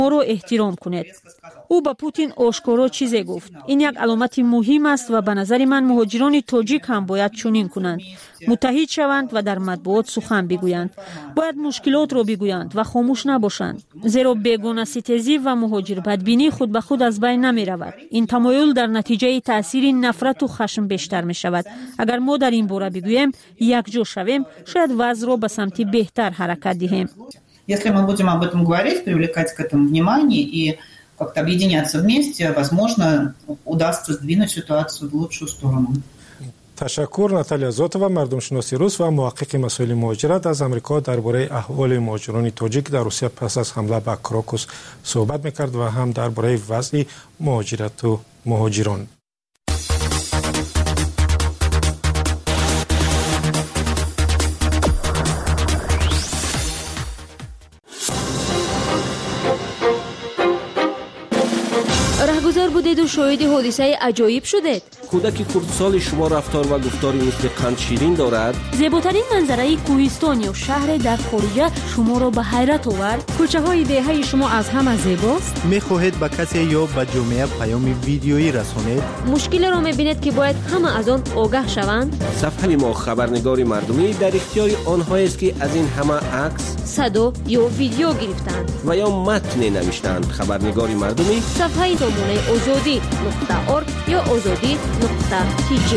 ما رو احترام کنید. او با پوتین آشکارا چیزی گفت. این یک علامت مهم است و به نظر من مهاجران تاجیک هم باید چنین کنند. متحد شوند و در مطبوعات سخن بگویند. باید مشکلات رو بگویند و خاموش نباشند. زیرا بیگانه ستیزی و مهاجر بدبینی خود به خود از بین نمی رود. این تمایل در نتیجه تاثیر نفرت و خشم بیشتر می شود. اگر ما در این باره بگوییم یکجا شویم، شاید وضع را به سمت بهتر حرکت دهیم. Если мы будем об этом говорить, привлекать к этому внимание и как-то объединяться вместе, возможно, удастся сдвинуть ситуацию в лучшую сторону. تشکر. ناتالیا زوتووا، مردمشناسی روس و محقق مسائل مهاجرت از آمریکا درباره احوال مهاجران تاجیک در روسیه پس از حمله به کراکوس صحبت می‌کرد و هم درباره وضع مهاجرت و مهاجران. رهگذر بودید و شاهد حادثه عجایب شدید. کودک کردسال شما رفتار و گفتاری مثل قند شیرین دارد. زیباترین منظره کوهستان یا شهر در خارج شما را به حیرت آورد. کوچه های دهه شما از همه زیباست. می‌خواهید به کسی یا به جامعه پیام ویدیویی رسانید؟ مشکل را می‌بینید که باید همه از آن آگاه شوند. صفحه ما خبرنگار مردمی در اختیار آنهایی است که از این همه عکس، صدا یا ویدیو گرفتند و یا متن نوشتند. خبرنگار مردمی صفحه سامانه azadi.org یا azadi.tg.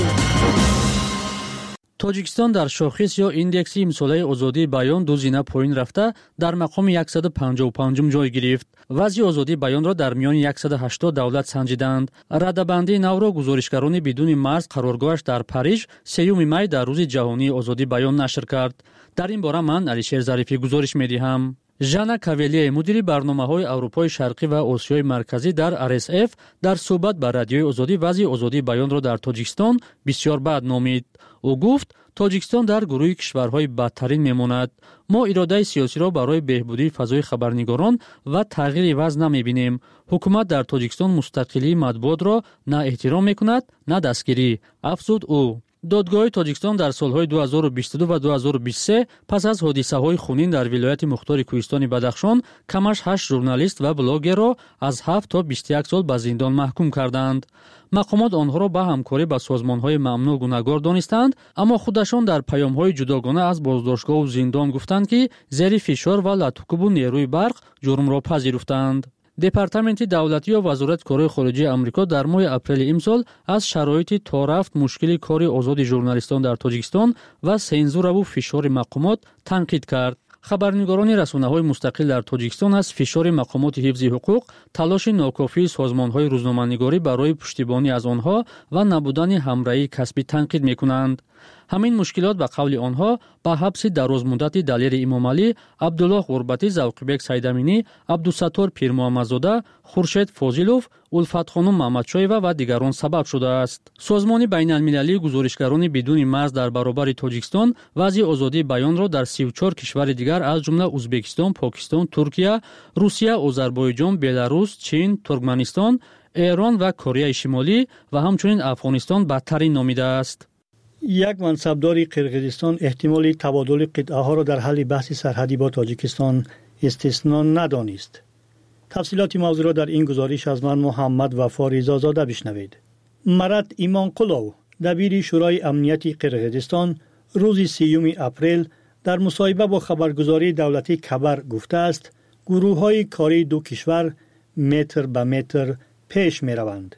توجیکستان در شاخص یا ایندکس امساله آزادی بیان دو زینه پایین رفته در مقام 155م جای گرفت. وضع آزادی بیان را در میان 180 دولت سنجیدند. رده‌بندی نو را گزارشگران بدون مرز قرارگاهش در پاریژ 3 می در روز جهانی آزادی بیان نشر کرد. در این باره من علیشیر ظریفی گزارش می‌دهم. ژانا کاولی، مدیر برنامه‌های اروپای شرقی و آسیای مرکزی در RSF، در صحبت با رادیوی آزادی وضع آزادی بیان را در تاجیکستان بسیار بد نامید. او گفت تاجیکستان در گروه کشورهای بدترین میماند. ما اراده سیاسی را برای بهبودی فضای خبرنگاران و تغییر وضع نمی‌بینیم. حکومت در تاجیکستان مستقلی مطبوعات را نه احترام می‌کند نه دستگیری، افزود او. دادگاه تاجیکستان در سالهای 2022 و 2023 پس از حادثه‌های خونین در ولایت مختار کوهستان بدخشان کمش 8 ژورنالیست و بلاگر را از 7 تا 21 سال به زندان محکوم کردند. مقامات آنها را به همکاری با سازمان‌های ممنوع گناهکار دانستند، اما خودشان در پیام‌های جداگانه از بازداشتگاه و زندان گفتند که زیر فشار و لطوکوب و نیروی برق جرم را پذیرفتند. دپارتمنت دولتی و وزارت کارهای خارجه آمریکا در ماه اپریل امسال از شرایط تا رفت مشکل کار آزاد ژورنالیستان در تاجیکستان و سانسور و فشار مقامات تنقید کرد. خبرنگاران رسانه‌های مستقل در تاجیکستان از فشار مقامات حفظ حقوق، تلاش ناکافی سازمان‌های روزنامه‌نگاری برای پشتیبانی از آنها و نبودن همراهی کسبی تنقید می‌کنند. همین مشکلات به قول آنها با حبس درازمدت دلیر امامعلی، عبدالله غربتی، ذوقی‌بک سیدامینی، عبدالستار پیرمحمدزاده، خورشید فاضلوف، الفت خانم محمدشایوا و دیگران سبب شده است. سازمان بین‌المللی گزارشگران بدون مرز در برابر تاجیکستان وضع آزادی بیان را در 34 کشور دیگر از جمله ازبکستان، پاکستان، ترکیه، روسیه، آذربایجان، بلاروس، چین، ترکمنستان، ایران و کره شمالی و همچنین افغانستان بدترین نامیده است. یک منصبدار قرقیزستان احتمال تبادل قطعه ها را در حل بحث سرحدی با تاجیکستان استثنا ندانست. تفصیلات موضوع را در این گزارش از من محمد وفا رضازاده بشنوید. مراد ایمانقلو، دبیر شورای امنیتی قرقیزستان، روز 3 اپریل در مصاحبه با خبرگزاری دولتی خبر گفته است گروه‌های کاری دو کشور متر به متر پیش می روند.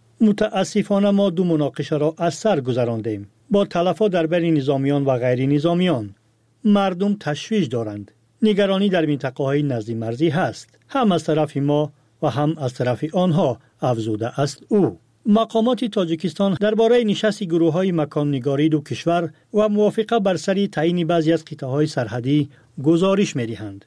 متاسفانه ما دو مناقشه را از سر گذراندیم با تلفات در بین نظامیان و غیر نظامیان. مردم تشویش دارند. نگرانی در منطقه های نزدیک مرزی هست، هم از طرف ما و هم از طرف آنها، افزوده است او. مقامات تاجیکستان درباره نشست گروه های مکان نگاری دو کشور و موافقه بر سری تعیین بعضی از قطعه های سرحدی گزارش می دهند.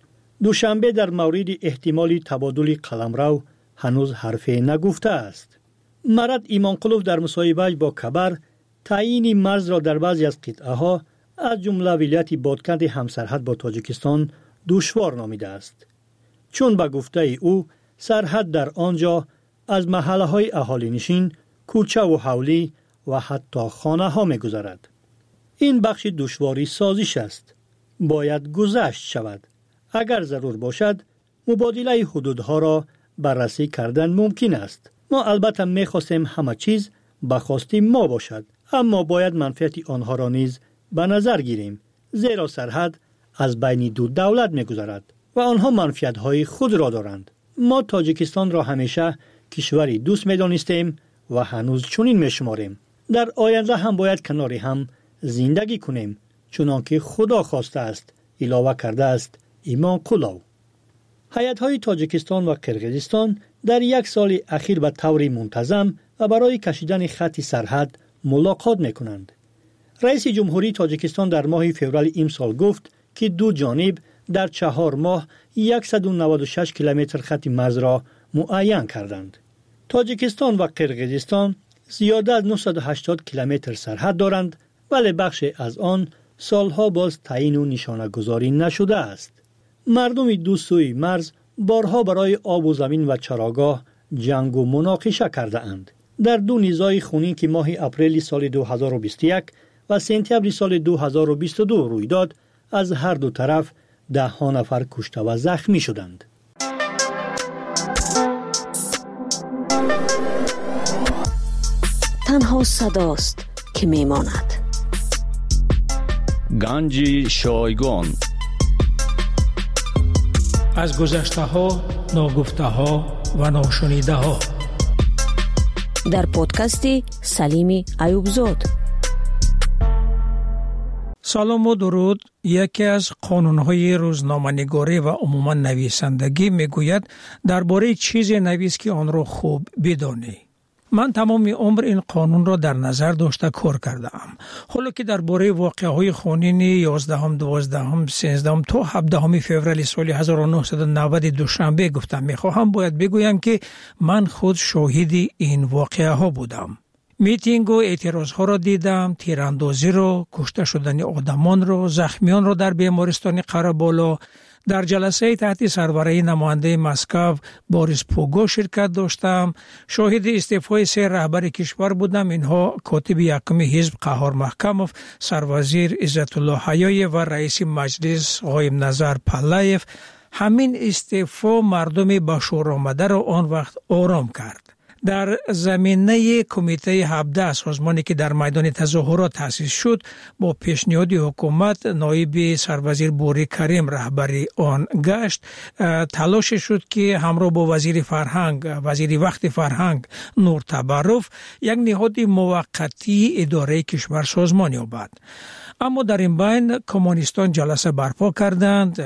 دوشنبه در مورد احتمالی تبادل قلمرو هنوز حرفی نگفته است. مراد ایمانقلو در مصاحبه با خبر تعیین مرز را در بعضی از قطعه ها از جمله ولایت بادکند همسرحد با تاجیکستان دشوار نامیده است، چون به گفته او سرحد در آنجا از محله های اهالی نشین، کوچه و حولی و حتی خانه ها می گذرد. این بخش دشواری سازش است. باید گذشت شود. اگر ضرور باشد مبادله حدودها را بررسی کردن ممکن است. ما البته می‌خواستیم همه چیز به خواست ما باشد، اما باید منفعت آنها را نیز به نظر گیریم، زیرا سرحد از بین دو دولت می‌گذرد و آنها منفعت‌های خود را دارند. ما تاجیکستان را همیشه کشوری دوست می‌دانستیم و هنوز چنین می‌شماریم. در آینده هم باید کنار هم زندگی کنیم، چنانکه خدا خواسته است، علاوه کرده است ایمان قلو. هیئت‌های تاجیکستان و قرقیزستان در یک سال اخیر به طور منتظم و برای کشیدن خط سرحد ملاقات می‌کنند. رئیس جمهوری تاجیکستان در ماه فوریه امسال گفت که دو جانب در 4 ماه 196 کیلومتر خط مرز را معین کردند. تاجیکستان و قرقیزستان زیاده از 980 کیلومتر سرحد دارند، ولی بخش از آن سالها باز تعیین و نشانه گذاری نشده است. مردم دو سوی مرز بارها برای آب و زمین و چراگاه جنگ و مناقشه کرده اند. در دو نزاع خونین که ماه اپریل سال 2021 و سپتامبر سال 2022 روی داد، از هر دو طرف 10 نفر کشته و زخمی شدند. تنها صداست که میماند. گنج شایگان از گذشته ها، ناگفته ها و ناشنیده ها، در پادکست سلیم ایوبزاد. سلام و درود. یکی از قانون‌های روزنامه‌نگاری و عموما نویسندگی میگوید درباره چیزی نویس که آن را خوب بدانی. من تمام عمر این قانون را در نظر داشته کار کردم. حالا که درباره واقعه‌های خونین 11 12 13 تا 17 فوریه سال 1990 دوشنبه گفتم می‌خواهم باید بگویم که من خود شاهد این واقعه‌ها بودم. میتینگ و اعتراضها را دیدم، تیراندازی را، کشته شدن آدمان را، زخمیان را در بیمارستان قره‌بالا. در جلسه تحت سربرای نماینده مسکو بوریس پوگو شرکت داشتم. شاهد استعفای 3 رهبر کشور بودم. اینها کاتب یکم حزب قهار محکموف، سروزیر عزت الله حیایی و رئیس مجلس قایم نظر پلایف. همین استعفا مردم به شور آمده را آن وقت آرام کرد. در زمینه کمیته 17 سازمانی که در میدان تظاهرات تأسیس شد، با پیشنهاد حکومت نایب سروزیر بوری کریم رهبری آن گشت. تلاش شد که همراه با وزیر وقت فرهنگ نور تبرف یک نهاد موقتی اداره کشور سازمان یابد. اما در این بین کمونیستان جلسه برپا کردند،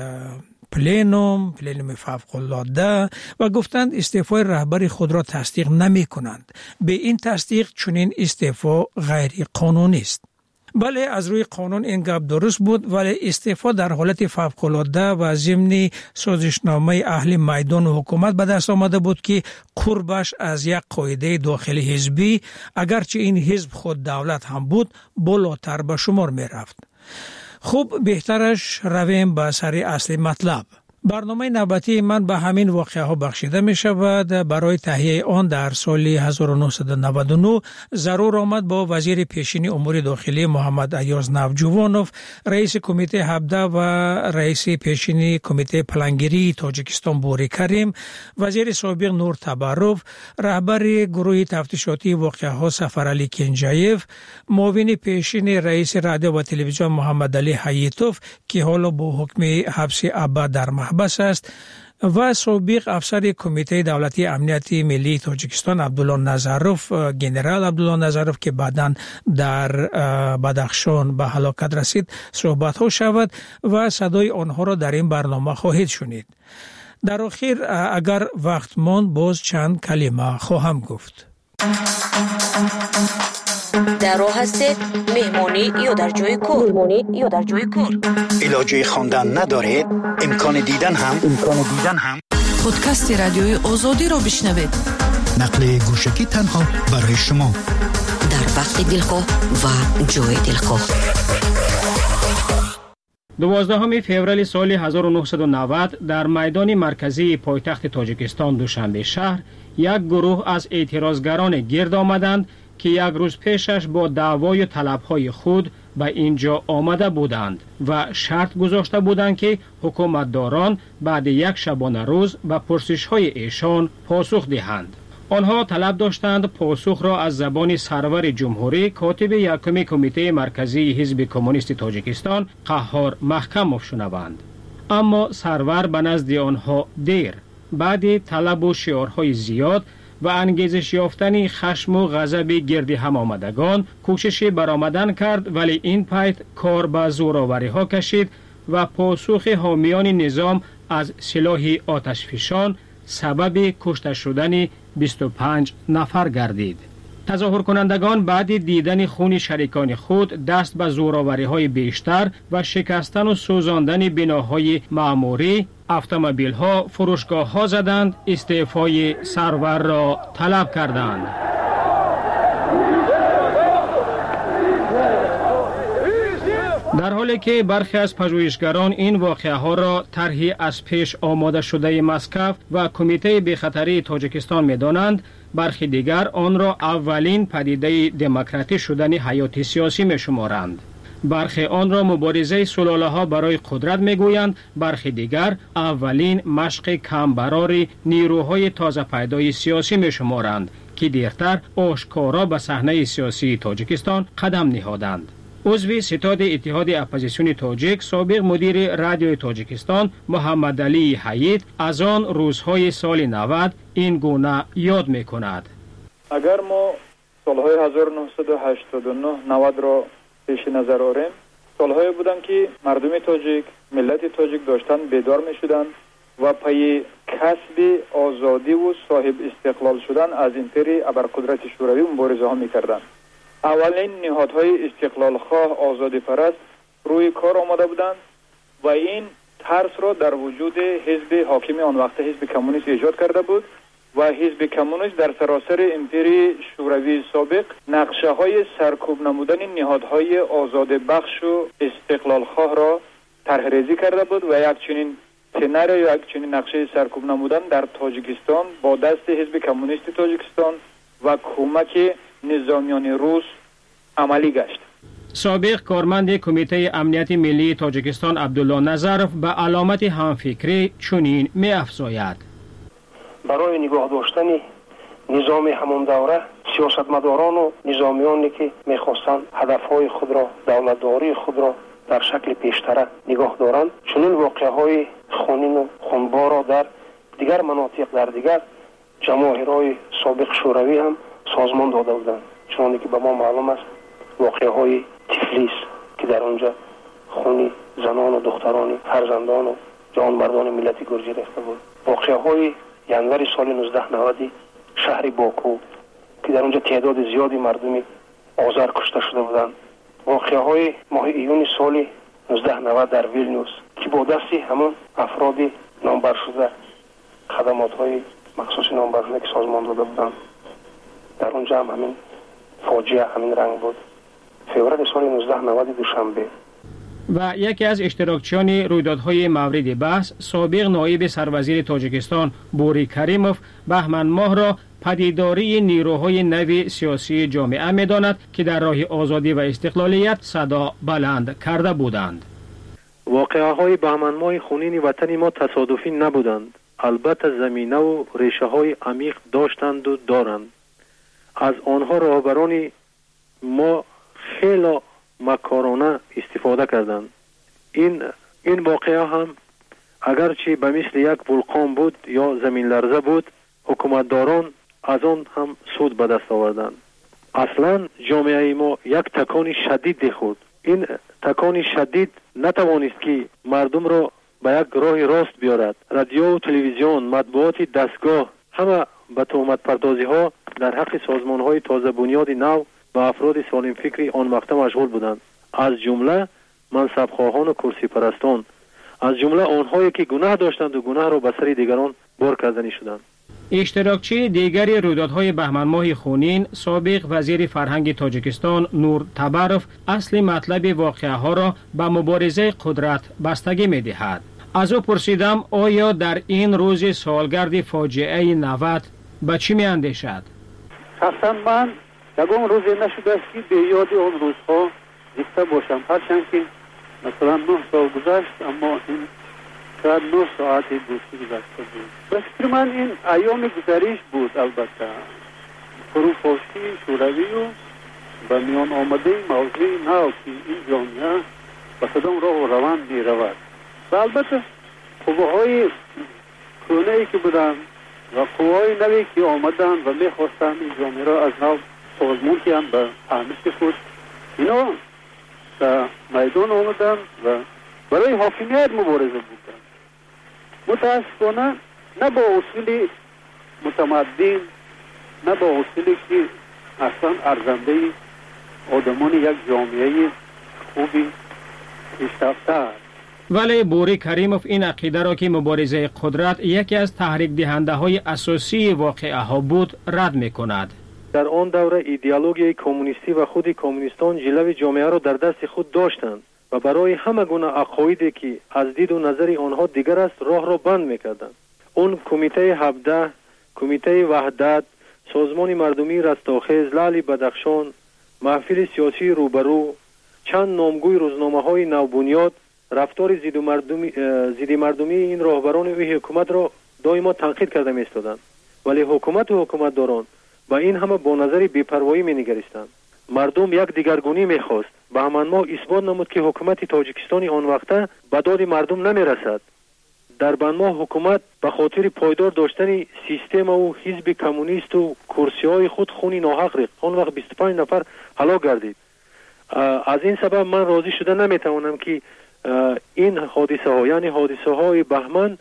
پلینوم فوق‌العاده، و گفتند استعفای رهبر خود را تصدیق نمی کنند. به این تصدیق چنین استعفا غیر قانونی است. بله، از روی قانون این گپ درست بود، ولی استعفا در حالت فوق‌العاده و ضمن سازشنامه اهل میدان و حکومت به دست آمده بود که قربش از یک قاعده داخلی حزبی، اگرچه این حزب خود دولت هم بود، بالاتر به شمار می رفت. خوب، بهترش رویم به سر اصل مطلب. برنامه نوبتی من به همین واقعه ها بخشیده می شود. برای تهیه آن در سال 1999 ضرور آمد با وزیر پیشین امور داخلی محمد ایاز نوجوانوف، رئیس کمیته 17 و رئیس پیشین کمیته پلانگیری تاجیکستان بوری کریم، وزیر سابق نور تبرف، رهبر گروه تفتیشاتی واقعه ها سفرعلی کنجایف، معاون پیشین رئیس رادیو و تلویزیون محمد علی حییتوف که حالا با حکم حبس ابد در بس است، و سابق افسر کمیته دولتی امنیت ملی تاجیکستان عبدالله نظروف، گنرال عبدالله نظروف که بعداً در بدخشان به هلاکت رسید، صحبت ها شود و صدای آنها را در این برنامه خواهید شنید. در آخر اگر وقت ماند باز چند کلمه خواهم گفت. در راه هستید، مهمانی یا در جای کار. علاجه خواندن ندارید، امکان دیدن هم. پادکست رادیوی آزادی را بشنوید. نقل گوشکی تنها برای شما، در وقت دلخواه و جای دلخواه. 12 فوریه سال 1990 در میدان مرکزی پایتخت تاجیکستان دوشنبه شهر یک گروه از اعتراضگران گرد آمدند که یک روز پیشش با دعوای و طلبهای خود به اینجا آمده بودند و شرط گذاشته بودند که حکومتداران بعد یک شبانه روز به پرسش‌های ایشان پاسخ دهند. آنها طلب داشتند پاسخ را از زبان سرور جمهوری کاتب یکم کمیته مرکزی حزب کمونیست تاجیکستان قهار محکموف شنوند. اما سرور به نزد آنها دیر بعد طلب و شعارهای زیاد و انگیزش یافتن خشم و غضب گرد هم آمدگان کوشش برآمدن کرد، ولی این پایت کار به زورآوری ها کشید و پاسخ حامیان نظام از سلاح آتشفشان سبب کشته شدن 25 نفر گردید. تظاهر کنندگان بعد دیدن خون شریکان خود دست به زورآوری های بیشتر و شکستن و سوزاندن بناهای معموری، اتومبیل ها، فروشگاه ها زدند، استعفای سرور را طلب کردند. در حالی که برخی از پژوهشگران این واقعه ها را طرحی از پیش آماده شده مسکو و کمیته بی‌خطری تاجیکستان می‌دانند، برخی دیگر آن را اولین پدیده دموکراتی شدن حیات سیاسی می‌شمارند. برخی آن را مبارزه سلاله‌ها برای قدرت می‌گویند، برخی دیگر اولین مشق کمبرار نیروهای تازه پیدای سیاسی می‌شمارند که دیرتر آشکارا به صحنه سیاسی تاجیکستان قدم نهادند. عضو ستاد اتحاد اپوزیسیون تاجیک، سابق مدیر رادیوی تاجیکستان محمد علی حیید از آن روزهای سال 90 این گونه یاد می‌کند. اگر ما سالهای 1989 90 را پیش نظر آوریم، سالهایی بودند که مردم تاجیک، ملت تاجیک داشتن بیدار می‌شدند و پای کسب آزادی و صاحب استقلال شدن از امپری ابرقدرت شوروی مبارزه ها می‌کردند. اولین نهادهای استقلال خواه آزادی پرست روی کار آمده بودند و این ترس را در وجود حزب حاکم آن وقت حزب کمونیست ایجاد کرده بود و حزب کمونیست در سراسر امپری شوروی سابق نقشه های سرکوب نمودن نهادهای آزاد بخش و استقلال خواه را طرح ریزی کرده بود و یک چنین سناریو یا یک چنین نقشه سرکوب نمودن در تاجیکستان با دست حزب کمونیست تاجیکستان و کمک نظامیان روس عملی گشت. سابق کارمند کمیته امنیت ملی تاجیکستان عبدالله نظرف به علامت همفکری چنین می افزاید: برای نگاه داشتن نظام همون دوره سیاستمداران و نظامیانی که میخواستند هدفهای خود را، دولتداری خود را در شکل پیشتره نگاه دارند، چنین واقعه‌های خونین و خونبار را در دیگر مناطق، در دیگر جماهیرهای سابق شوروی هم سازمان داده بودند. چون که به ما معلوم است واقعه های تفلیس که در آنجا خون زنان و دختران فرزندان و جانبردان ملت گرجی ریخته بود. واقعه های ینور سال 1990 شهر باکو که در آنجا تعداد زیادی مردم آذر کشته شده بودند. واقعه های ماه ایون سال 1990 در ویلنیوس که با دستی همون افراد نامبر شده خدمات های مخصوص نامبر شده که سازمان داده بودند، در اونجا هم همین فاجعه همین رنگ بود. فوریه سال 1990 دوشنبه. و یکی از اشتراکچیان رویدادهای مورد بحث، سابق نایب سروزیر تاجیکستان بوری کریموف، بهمن ماه را پدیداری نیروهای نو سیاسی جامعه می‌داند که در راه آزادی و استقلالیت صدا بلند کرده بودند. واقعه‌های بهمن ماه خونین وطن ما تصادفی نبودند. البته زمینه و ریشه های عمیق داشتند و دارند. از آنها رهبران ما خیلی مکارانه استفاده کردند. این واقعه هم اگرچه به مثل یک ولکان بود یا زمین لرزه بود، حکومتداران از آن هم سود به دست آوردند. اصلا جامعه ما یک تکان شدید خورد. این تکان شدید نتوانست که مردم را به یک راه راست بیارد. رادیو و تلویزیون، مطبوعات دستگاه همه به تهمت پردازی ها در حق سازمان های تازه بنیاد نو و افراد سالم فکری آن وقت مشغول بودند، از جمله منصب خواهان و کرسی پرستان، از جمله آنهایی که گناه داشتند و گناه را به سر دیگران بار کردنی شدند. اشتراکچی دیگری رویدادهای بهمن ماه خونین، سابق وزیر فرهنگ تاجیکستان نور تبروف، اصل مطلب واقعه ها را به مبارزه قدرت بستگی می دهد. از او پرسیدم آیا در این روز سالگرد فاجعه 90 به چی می اندیشد؟ شخصا من یگان روزی نشده است که به یاد آن روزها زنده باشم. هرچند که مثلا 9 سال گذشت، اما این شاید 9 ساعت دوستی گذشته بود. به فکر من این ایام گذریش بود. البته فروپاشی شوروی و به میان آمده موضوع نو که این جامعه به کدام راه و روند می رود. و البته قوه‌های کهنه‌ای که بودند و قوه‌های نوی که آمدند و می خواستند این جامعه را از نو سازمان کنند به فهمش خود، اینا در میدان آمدند و برای حاکمیت مبارزه بودند. متاسفانه نه با اصول متمدن، نه با اصولی که اصلا ارزنده آدمان یک جامعه خوبی پیشرفته است. ولی بوری کریموف این عقیده را که مبارزه قدرت یکی از تحریک دهنده های اساسی واقعه ها بود رد می کند. در آن دوره ایدئولوژی کمونیستی و خود کمونیستان جلوی جامعه را در دست خود داشتند و برای همه گونه عقایدی که از دید و نظر آنها دیگر است راه را بند می‌کردند. اون کمیته 17، کمیته وحدت، سازمان مردمی رستاخیز، لعل بدخشان، محفل سیاسی روبرو، چند نامگوی روزنامه‌های نوبنیاد رفتار ضد مردمی این راهبران و حکومت را دائما تنقید کرده می‌ایستادند. ولی حکومت و حکومتداران با این همه با نظری بی‌پروایی می‌نگریستند. مردم یک دیگرگونی می‌خواست. به همان ما اثبات نمود که حکومت تاجیکستان آن وقته به داد مردم نمی‌رسد. در بنما حکومت به خاطر پایدار داشتن سیستم و حزب کمونیست و کرسی‌های خود خونی ناحق ریخت. آن وقت 25 نفر هلاک گردید. از این سبب من راضی شده نمی‌توانم که این حادثه ها، یعنی حادثه های بهمن،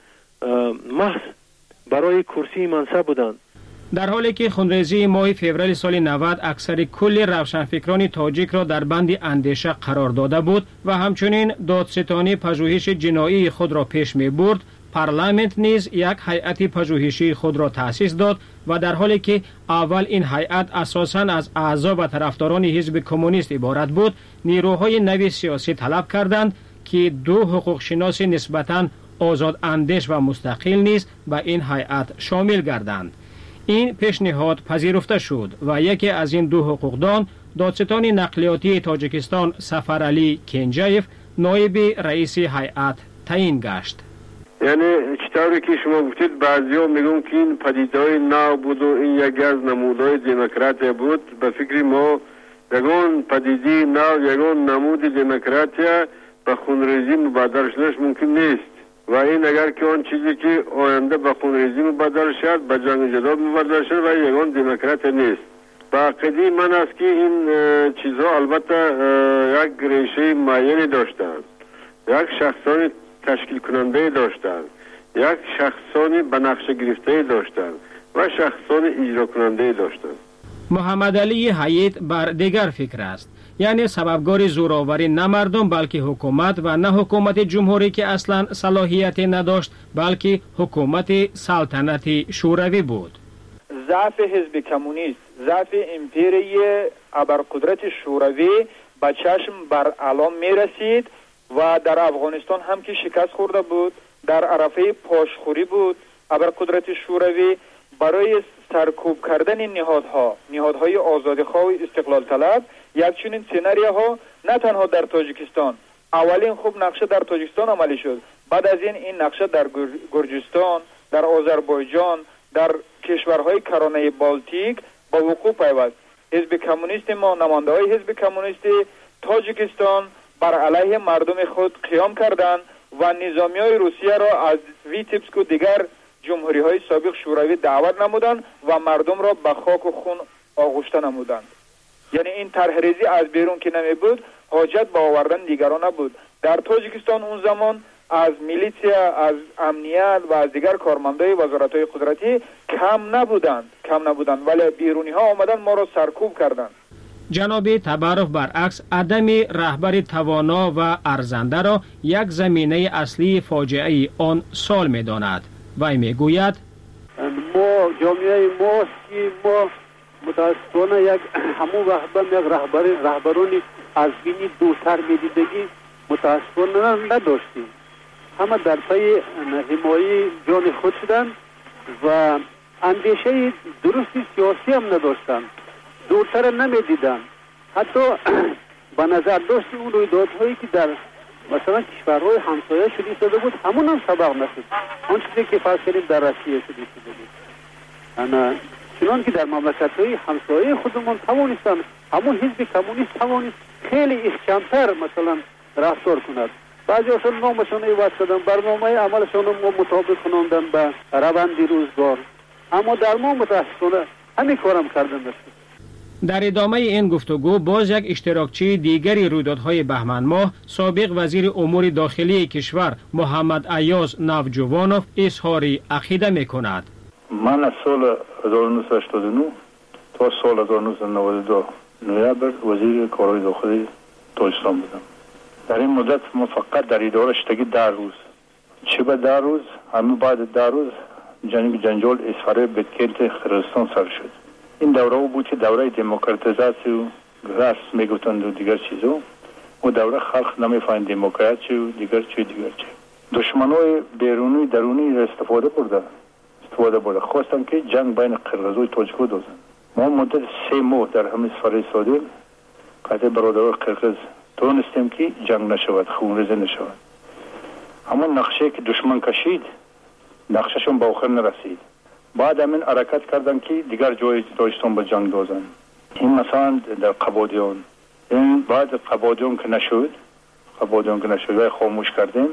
محض برای کرسی منصب بودند. در حالی که خونریزی ماه فوریه سال 90 اکثر کل روشنفکران تاجیک را در بند اندیشه قرار داده بود و همچنین دادستانی پژوهش جنایی خود را پیش می برد، پارلمانت نیز یک هیئت پژوهشی خود را تأسیس داد و در حالی که اول این هیئت اساساً از اعضا و طرفداران حزب کمونیست عبارت بود، نیروهای نوی سیاسی طلب کردند که 2 حقوق شناس نسبتاً آزاد اندیش و مستقل نیز به این هیئت شامل گردند. این پیشنهاد پذیرفته شد و یکی از این 2 حقوقدان، دادستان نقلیاتی تاجیکستان سفرعلی کنجایف، نایب رئیس هیئت تعیین گشت. یعنی چطوری که شما گفتید بعضیا میگن که این پدیده‌های نو بود و این یکی از نمودهای دموکراسی بود. به فکر ما یگان پدیده نو، یگان نمود دموکراسی به خونریزی مبادر شدنش ممکن نیست و این اگر که آن چیزی که آینده به خونریزی مبادر شد به جنگ جدال مبادر شد و یگان دموکراسی نیست. به عقیده من است که این چیزها البته یک ریشه معینی داشتند، یک شخصانی تشکیل کننده داشتند، یک شخصانی به نقشه گرفته داشتند و شخصانی اجرا کننده داشتند. محمد علی حیات بر دیگر فکر است، یعنی سببگار زوراوری نه مردم بلکه حکومت و نه حکومت جمهوری که اصلا صلاحیت نداشت بلکه حکومت سلطنتی شوروی بود. ضعف حزب کمونیست، ضعف امپری ابرقدرت شوروی به چشم بر علام می رسید و در افغانستان هم که شکست خورده بود، در عرفه پاشخوری بود. ابرقدرت شوروی برای سرکوب کردن نهادهای آزادیخواه و استقلال طلب یک چنین سناریوها نه تنها در تاجیکستان، اولین خوب نقشه در تاجیکستان عملی شد، بعد از این نقشه در گرجستان، در آذربایجان، در کشورهای کرانه بالتیک با وقوع پیوست. حزب کمونیست ما، نماینده‌های حزب کمونیست تاجیکستان بر علیه مردم خود قیام کردند و نظامیای روسیه را از ویتبسک و دیگر جمهوری‌های سابق شوروی دعوت نمودند و مردم را به خاک و خون آغشته نمودند. یعنی این طرحریزی از بیرون که نمی بود، حاجت به آوردن دیگران نبود. در تاجیکستان اون زمان از میلیسیا، از امنیت و از دیگر کارمندای وزارت‌های قدرتی کم نبودند ولی بیرونی ها آمدن ما را سرکوب کردند. جناب تبارف برعکس عدم رهبر توانا و ارزنده را یک زمینه اصلی فاجعه آن سال می‌داند. وی میگوید ما جامعه ماست که ما متاسفانه یک همون رهبرانی از بینی دورتر میدیدگی متاسفانه نداشتیم. همه در پی حمایت جان خود شدند و اندیشه درستی سیاسی هم نداشتند. دورتر نمیدیدن. حتی به نظر داشت اون رویدادهایی که در مثلا کشورهای همسایه شده بود همون هم سبب نشد. آن چیزی که فرض کردیم در روسیه شده بود. چنان که در مملکت‌های همسایه خودمون توانستن همون حزب کمونیست توانست خیلی کمتر مثلا رفتار کند. بعضی اصلا نامشان عوض کردن، برنامه عملشان رو مطابق کناندن به روند روزگار، اما در ما متاسفانه همین کارم کردن است. در ادامه این گفتگو باز یک اشتراکچی دیگری رویدادهای بهمن ماه سابق وزیر امور داخلی کشور محمد ایاز نوجوانوف اظهار عقیده می‌کند. من از سال 1989 تا سال 1992 نوامبر وزیر کارهای داخلی تاجیکستان بودم. در این مدت ما فقط در اداره شدگی 10 روز، چه به 10 روز همین بعد 10 روز جنجال اسفاره بکنت قرقیزستان سر شد. این دوره بود که دوره دموکراتیزاسی و رسم میگفتند و دیگر چیزا، و دوره خلق نمیفهمید دموکراسی و دیگر چی. دشمنای بیرونی درونی را استفاده برده خواستن که جنگ بین قرقیز و تاجیک دوزن. ما مدت 3 ماه در همین سفر ایستادیم، قطع برادران قرقیز تونستیم که جنگ نشود، خونریزی نشود. اما نقشه که دشمن کشید نقشهشون به آخر نرسید. بعد همین حرکت کردن که دیگر جای تاجیکستان به جنگ دوزن. این مثلا در قبادیان، این بعد قبادیان که نشد و خاموش کردیم،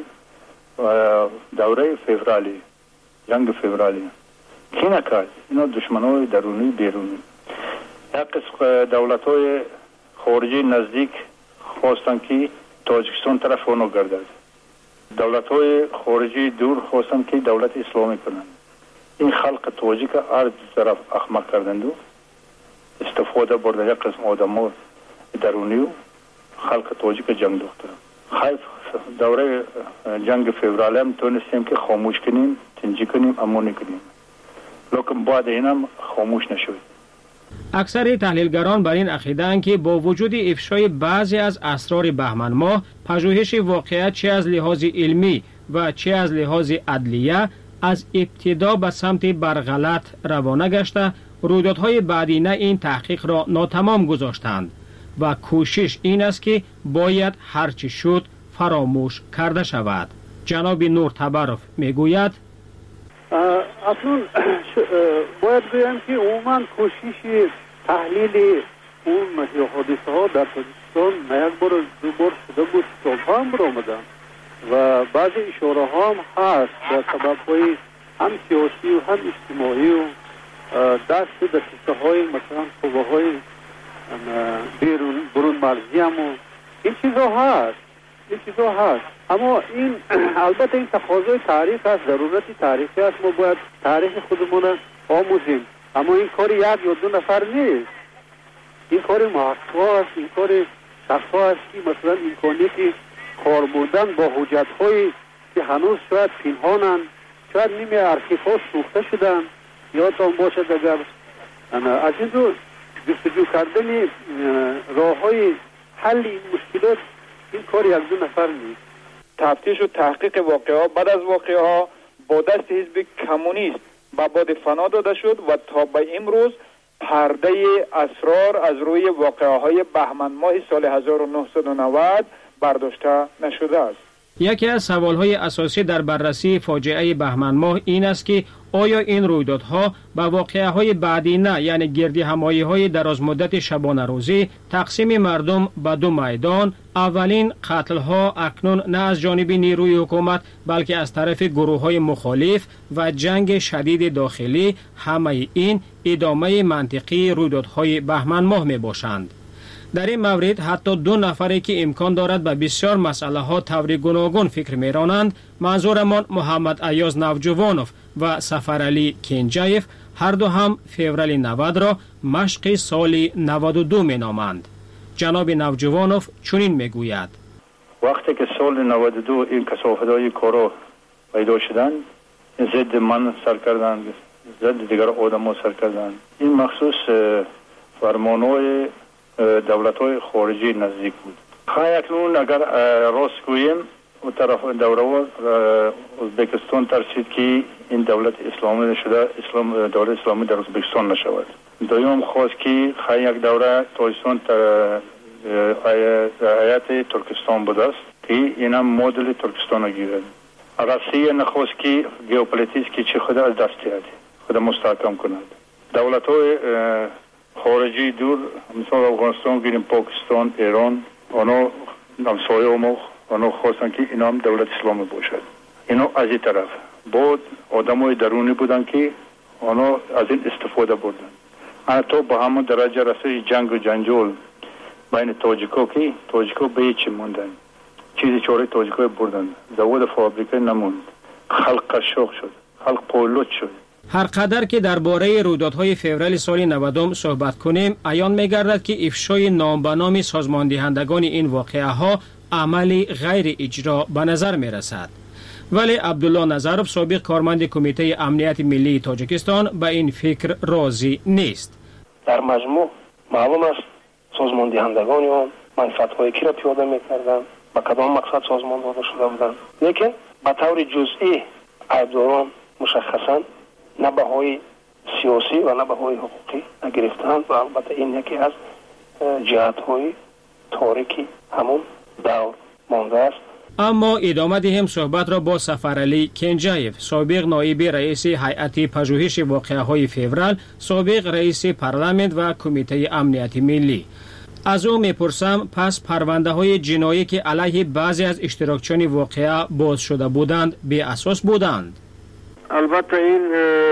دوره فوریه، جنگ فوریه کی نکرد؟ اینا دشمنای درونی بیرونی. یک قسم دولت‌های خارجی نزدیک خواستن که تاجیکستان طرف اونو گردد. دولت‌های خارجی دور خواستن که دولت اسلامی کنند. این خلق تاجیک هر طرف احمق کردند و استفاده برده یک قسم آدم‌ها درونی و خلق تاجیک جنگ دوختن. خیف دوره جنگ فوریه هم تونستیم که خاموش کنیم، تنجی کنیم، امانی کنیم. لیکن بعد اینم خاموش نشد. اکثر تحلیلگران بر این عقیده‌اند که با وجود افشای بعضی از اسرار بهمن ماه، پژوهش واقعیت چه از لحاظ علمی و چه از لحاظ عدلیه از ابتدا به سمت برغلط روانه گشته، رویدادهای بعدینه این تحقیق را ناتمام گذاشتند و کوشش این است که باید هرچی شد فراموش کرده شود. جناب نور تبرف میگوید اصلا باید بگم که عموما کوشش تحلیل اون حادثه ها در تاجیکستان یک بار دو بار شده بود، سالها هم برآمدن و بعضی اشاره ها هم هست به سبب های هم سیاسی و هم اجتماعی و دست دسته های مثلا قوه های برون مرزی هم و این چیزا هست. اما این البته این تقاضای تاریخ است، ضرورت تاریخی است. ما باید تاریخ خودمون آموزیم، اما این کار یک یا دو نفر نیست، این کار محقق است، این کار شخص است که مثلا امکانیت کار بردن با حجت هایی که هنوز شاید پنهانند، شاید نیمه ارشیف ها سوخته شدن، یادتان باشد اگر از این رو جستجو کردن راه های حل این مشکلات این کار یک دو نفر نیست. تفتیش و تحقیق واقعه ها بعد از واقعه ها با دست حزب کمونیست به باد فنا داده شد و تا به امروز پرده اسرار از روی واقعه های بهمن ماه سال 1990 برداشته نشده است. یکی از سوالهای اساسی در بررسی فاجعه بهمن ماه این است که آیا این رویدادها به واقعه‌های بعدینه یعنی گردی همایی‌های درازمدت شبانه روزی تقسیم مردم به دو میدان، اولین قتل‌ها اکنون نه از جانب نیروی حکومت بلکه از طرف گروه‌های مخالف و جنگ شدید داخلی، همه این ادامه منطقی رویدادهای بهمن ماه میباشند. در این مورد حتی دو نفری که امکان دارد به بسیار مسئله ها طور گوناگون فکر میرانند، منظورمان محمد ایاز نوجوانوف و سفرعلی کنجایف، هر دو هم فوریه 90 را مشق سال 92 می نامند. جناب نوجوانوف چنین میگوید: وقتی که سال 92 این کثافت‌های کارا پیدا شدند، ضد من سر کردند، ضد دیگر آدم‌ها سر کردند. این مخصوص فرمان‌های دولت‌های خارجی نزدیک بود. اکنون اگر راست گوییم و طرف دوره ازبکستان ترسید که این دولت اسلامی شده، دولت اسلامی در ازبکستان نشود. دوم خواست که یک دوره تاجیکستان هیئت ترکستان بوده است که این هم مدل ترکستان گیرد. روسیه نخواست که ژئوپلیتیک که چه خود از دست دهد، خود مستحکم کند. دولت های خارجی دور مثل افغانستان گیریم، پاکستان، ایران، آنها همسایه ما آنها خواستن که اینا هم دولت اسلامی باشد. اینا از این طرف بود آدمای درونی بودن که آنها از این استفاده بردن. حتی با همون درجه رسید جنگ و جنجال بین تاجیکا که تاجیکا به هیچی موندن، چیزی چاره تاجیکا بردن، زواد فابریکه نموند، خلق قشاق شد، خلق پولوت شد. هر قدر که درباره رویدادهای فوریه سال 90 صحبت کنیم، عیان می‌گردد که افشای نام به نام سازمان دهندگان این واقعه ها عملی غیر اجرا به نظر می‌رسد. ولی عبدالله نظرов سابق کارمند کمیته امنیت ملی تاجیکستان به این فکر راضی نیست. در مجموع معلوم است سازمان دهندگان آن منفعت‌های کی را پیاده می‌کردند، با کدام مقصد سازمان داده شده بودند، لیکن به طور جزئی عیبداران مشخصاً نه بهای سیاسی و نه بهای حقوقی نگرفتند و البته این یکی از جهت‌های تاریکی همون دور مانده است. اما ادامه دهیم صحبت را با سفرعلی کنجایف، سابق نایب رئیس هیئت پژوهش واقعه‌های فوریه، سابق رئیس پارلمان و کمیته امنیت ملی. از او میپرسم پس پرونده های جنایی که علیه بعضی از اشتراکچیان واقعه باز شده بودند بی اساس بودند؟ البته این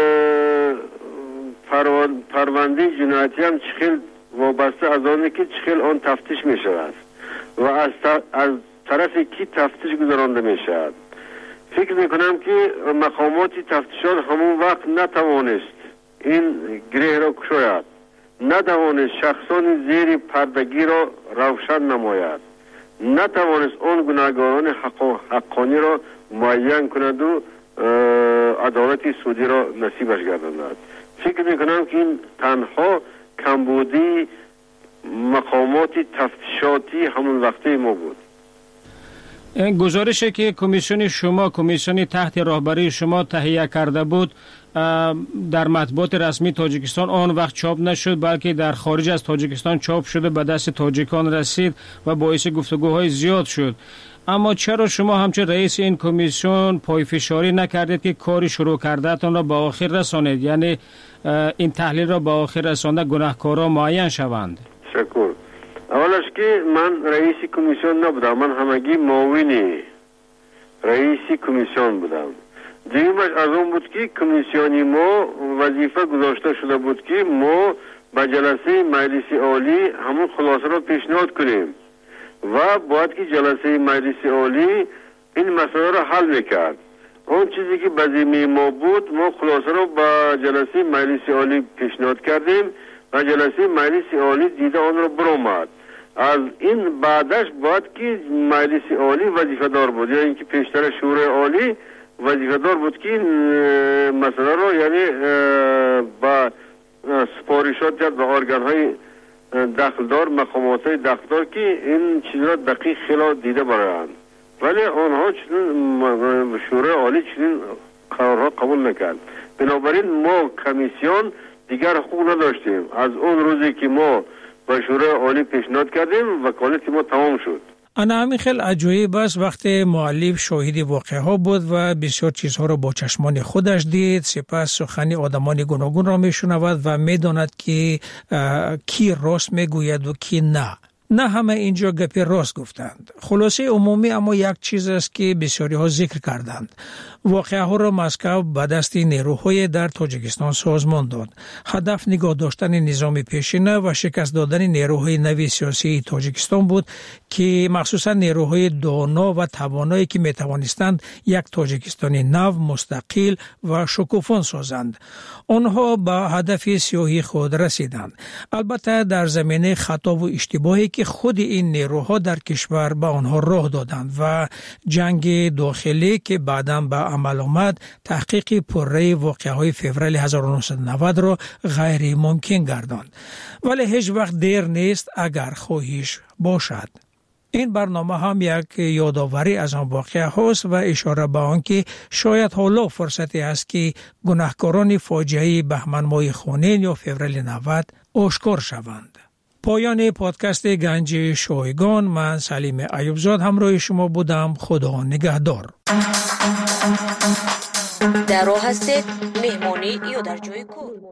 پرونده جنایتی هم چخیل وابسته از آنه که چخیل آن تفتیش می شود و از طرف کی تفتیش گذرانده می شود. فکر می کنم که مقامات تفتیشات همون وقت نتوانست این گره را کشاید، نتوانست شخصان زیر پردگی را روشن نماید، نتوانست آن گناهکاران حقانی را معین کند و عدالت سودی را نصیبش گرداند. فکر میکنم که این تنها کمبودی مقامات تفتیشاتی همون وقته ما بود. گزارشی که کمیسیون شما، کمیسیون تحت راهبری شما تهیه کرده بود در مطبوعات رسمی تاجیکستان آن وقت چاپ نشد، بلکه در خارج از تاجیکستان چاپ شده به دست تاجیکان رسید و باعث گفتگوهای زیاد شد. اما چرا شما همچون رئیس این کمیسیون پایفشاری نکردید که کاری شروع کردهتان را به آخر رسانید، یعنی این تحلیل را به آخر رسانده گناهکاران معین شوند؟ شکر. اولش که من رئیس کمیسیون نبودم، من همگی معاون رئیس کمیسیون بودم. دیگرش از اون بود که کمیسیونی ما وظیفه گذاشته شده بود که ما به جلسه مجلس عالی همون خلاصه را پیشنهاد کنیم و باید که جلسه مجلس عالی این مسئله را حل میکرد. اون چیزی که بزیمه ما بود، ما خلاصه را به جلسه مجلس عالی پیشنهاد کردیم و جلسه مجلس عالی دیده آن را برآمد. از این بعدش باید که مجلس عالی وظیفه دار بود، یا اینکه پیشتر شورای عالی وظیفه دار بود که مسئله را یعنی با سپارشات کرد به ارگان‌های دخلدار، مقامات دخلدار که این چیز را دقیق خیلی دیده برایند، ولی آنها چنین شورای عالی چنین قرارها قبول نکرد. بنابراین ما کمیسیون دیگر حقوق نداشتیم. از اون روزی که ما به شورای عالی پیشنهاد کردیم وکالت ما تمام شد. انا همین خیلی عجایب است وقتی مؤلف شاهد واقعه ها بود و بسیار چیزها را با چشمان خودش دید، سپس سخنی آدمان گوناگون را میشنود و میداند که کی راست میگوید و کی نه. نه همه اینجا گپی راست گفتند. خلاصه عمومی اما یک چیز است که بسیاری ها ذکر کردند. واقعه ها را مسکو به دست نیروهای در تاجیکستان سازمان داد. هدف نگاه داشتن نظام پیشینه و شکست دادن نیروهای نوی سیاسی تاجیکستان بود که مخصوصا نیروهای دانا و توانایی که می توانستند یک تاجیکستان نو، مستقل و شکوفان سازند. آنها به هدف سیاهی خود رسیدند. البته در زمینه خطا و اشتباهی که خود این نیروها در کشور به آنها راه دادند و جنگ داخلی که بعداً به عمل آمد تحقیق پرره واقعه‌های فوریه 1990 را غیر ممکن گرداند. ولی هیچ وقت دیر نیست اگر خواهش باشد. این برنامه هم یک یادآوری از آن واقعه هست و اشاره به آن که شاید حالا فرصتی است که گناهکاران فاجعه بهمن ماه خونین یا فوریه 90 آشکار شوند. پایان پادکست گنج شایگان، من سلیم ایوبزاد همراه شما بودم. خدا نگهدار. در راه هستید مهمانی یا در جای کار.